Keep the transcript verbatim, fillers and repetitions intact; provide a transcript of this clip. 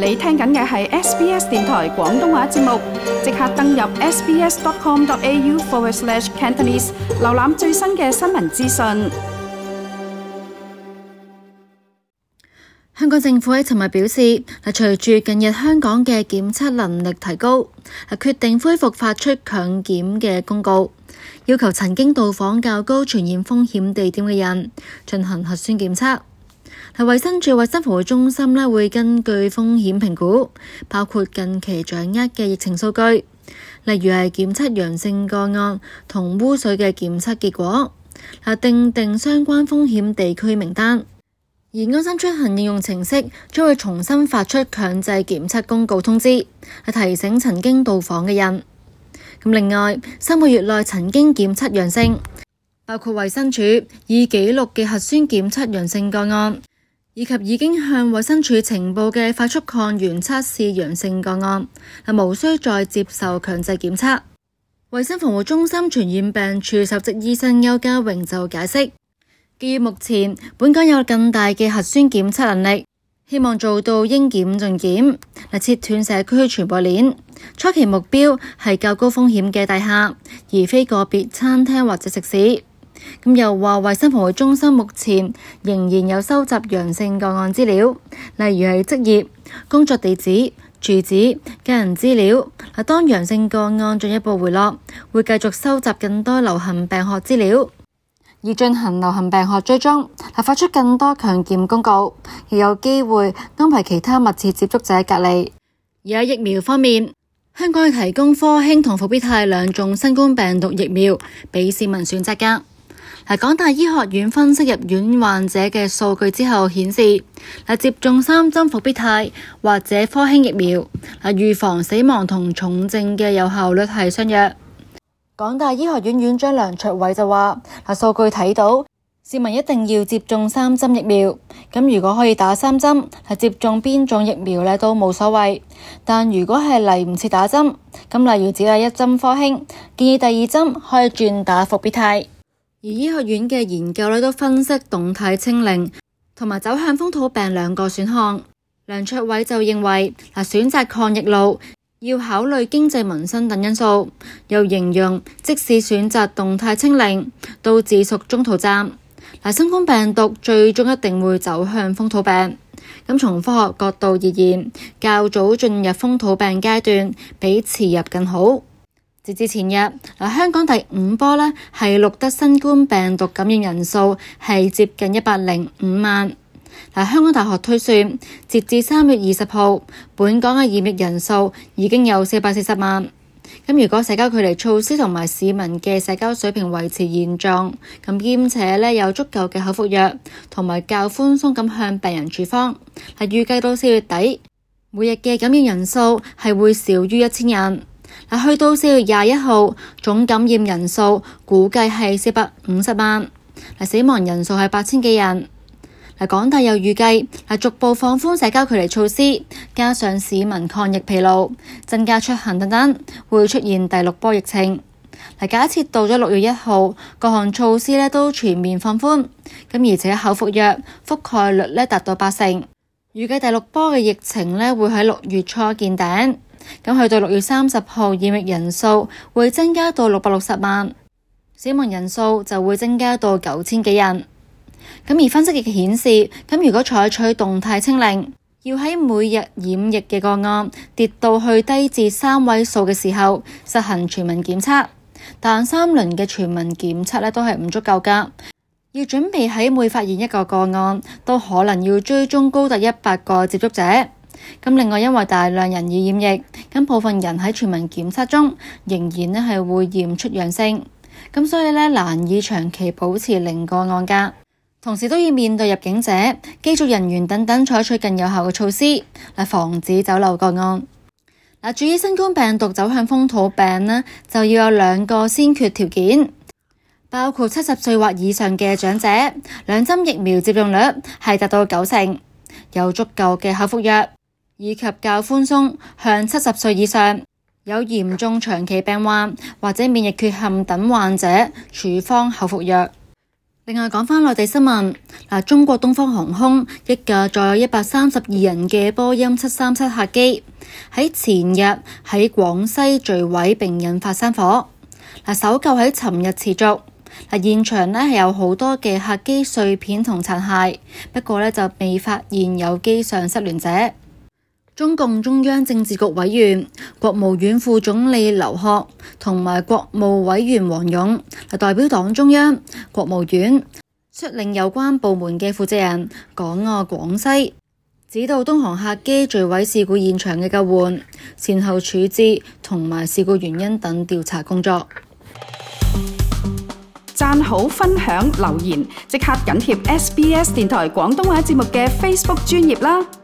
你聽緊嘅係 S B S 電台廣東話節目，即刻登入 sbs.com.au forward slash Cantonese， 瀏覽最新嘅新聞資訊。 香港政府喺尋日表示，嗱，隨住近日香港嘅檢測能力提高，係決定恢復發出強檢嘅公告，要求曾經到訪較高傳染風險地點嘅人進行核酸檢測。係衛生署衛生防護中心咧會根據風險評估，包括近期掌握嘅疫情數據，例如係檢測陽性個案同污水嘅檢測結果，係訂定相關風險地區名單。而安心出行應用程式將會重新發出強制檢測公告通知，係提醒曾經到訪嘅人。咁另外，三個月內曾經檢測陽性，包括衛生署已記錄嘅核酸檢測陽性個案，以及已經向衛生署呈報嘅快速抗原測試陽性個案，係無需再接受強制檢測。衛生防護中心傳染病處首席醫生歐家榮就解釋，基於目前本港有更大嘅核酸檢測能力，希望做到應檢盡檢，嚟切斷社區傳播鏈。初期目標係較高風險嘅大廈，而非個別餐廳或者食肆。咁又話衛生防護中心目前仍然有收集陽性個案資料，例如係職業、工作地址、住址、家人資料。嗱，當陽性個案進一步回落，會繼續收集更多流行病學資料，而進行流行病學追蹤，係發出更多強檢公告，亦有機會安排其他密切接觸者隔離。而喺疫苗方面，香港係提供科興同復必泰兩種新冠病毒疫苗俾市民選擇㗎。係港大醫學院分析入院患者嘅數據之後顯示，係接種三針復必泰或者科興疫苗，係預防死亡同重症嘅有效率係相若。港大醫學院院長梁卓偉就話，係數據睇到市民一定要接種三針疫苗，咁如果可以打三針，係接種邊種疫苗咧都冇所謂。但如果係嚟唔切打針，咁例如只有一針科興，建議第二針可以轉打復必泰。而醫學院嘅研究咧都分析動態清零同埋走向風土病兩個選項。梁卓偉就認為，嗱，選擇抗疫路要考慮經濟民生等因素，又形容即使選擇動態清零，都只屬中途站。嗱，新冠病毒最終一定會走向風土病。咁從科學角度而言，較早進入風土病階段比遲入更好。截至前日，嗱，香港第五波呢係錄得新冠病毒感染人數係接近一百零五萬。嗱，香港大學推算，截至三月二十號，本港嘅染疫人數已經有四百四十萬。咁如果社交距離措施同埋市民嘅社交水平維持現狀，咁兼且呢有足夠嘅口服藥，同埋較寬鬆咁向病人處方，係預計到四月底，每日嘅感染人數係會少於一千人。嗱，去到四月廿一號，總感染人數估計係四百五十萬，嗱，死亡人數係八千幾人。嗱，港大又預計，嗱，逐步放寬社交距離措施，加上市民抗疫疲勞、增加出行等等，會出現第六波疫情。嗱，假設到咗六月一號，各項措施咧都全面放寬，咁而且口服藥覆蓋率咧達到八成，預計第六波嘅疫情咧會喺六月初見頂。咁去到六月三十號，染疫人數會增加到六百六十萬，死亡人數就會增加到九千幾人。咁而分析亦顯示，咁如果採取動態清零，要喺每日染疫嘅個案跌到去低至三位數嘅時候，實行全民檢測，但三輪嘅全民檢測咧都係唔足夠噶，要準備喺每發現一個個案，都可能要追蹤高達一百個接觸者。咁另外，因為大量人已染疫，咁部分人喺全民檢測中仍然咧係會驗出陽性，咁所以咧難以長期保持零個案噶。同時都要面對入境者、機組人員等等，採取更有效嘅措施嚟防止走漏個案。嗱，至於新冠病毒走向風土病呢，就要有兩個先決條件，包括七十歲或以上嘅長者，兩針疫苗接種率係達到九成，有足夠嘅口服藥，以及較寬鬆向七十歲以上有嚴重長期病患或者免疫缺陷等患者處方口服藥。 另外講返內地新聞，嗱，中國東方航空一架載有一百三十二人嘅波音七三七客機喺前日喺廣西墜毀並引發山火。嗱，搜救喺尋日持續。嗱，現場呢係有好多嘅客機碎片同殘骸，不過呢就未發現有機上失聯者。中共中央政治局委員、國務院副總理劉鶴同埋國務委員王勇代表黨中央、國務院率領有關部門嘅負責人趕往廣西，指導東航客機墜毀事故現場嘅救援、善後處置同埋事故原因等調查工作。 讚好、分享、留言，即刻緊貼 S B S 電台廣東話節目嘅 Facebook 專頁啦！